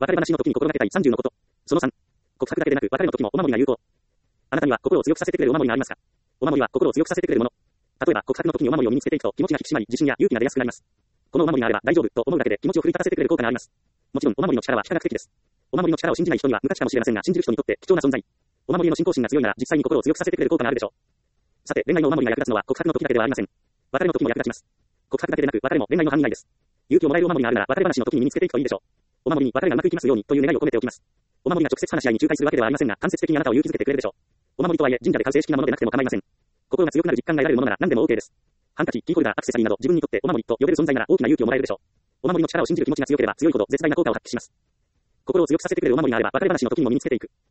別れ話の時に心がけたい30のこと。その3。告白だけでなく、別れの時もお守りが有効。あなたには心を強くさせてくれるお守りがありますか？お守りは心を強くさせてくれるもの。例えば、告白の時にお守りを身につけていくと気持ちが引き締まり、自信や勇気が出やすくなります。このお守りがあれば大丈夫と思うだけで気持ちを奮い立たせてくれる効果があります。もちろん、お守りの力は非科学的です。お守りの力を信じない人には無価値かもしれませんが、信じる人にとって貴重な存在。お守りへの信仰心が強いなら、実際に心を強くさせてくれる効果があるでしょう。さて、恋愛のお守りが役立つのは告白の時だけではありません。別れの時も役立ちます。告白だけでなく、別れも恋愛の範囲内です。勇気をもらえるお守りがあるなら、別れ話の時に身につけていくといいでしょう。お守りに別れがうまくいきますようにという願いを込めておきます。お守りが直接話し合いに仲介するわけではありませんが、間接的にあなたを勇気づけてくれるでしょう。お守りとはいえ、神社で買う正式なものでなくても構いません。心が強くなる実感が得られるものなら何でも OK です。ハンカチ、キーホルダー、アクセサリーなど自分にとってお守りと呼べる存在なら大きな勇気をもらえるでしょう。お守りの力を信じる気持ちが強ければ強いほど絶大な効果を発揮します。心を強くさせてくれるお守りがあれば別れ話の時にも身につけていく。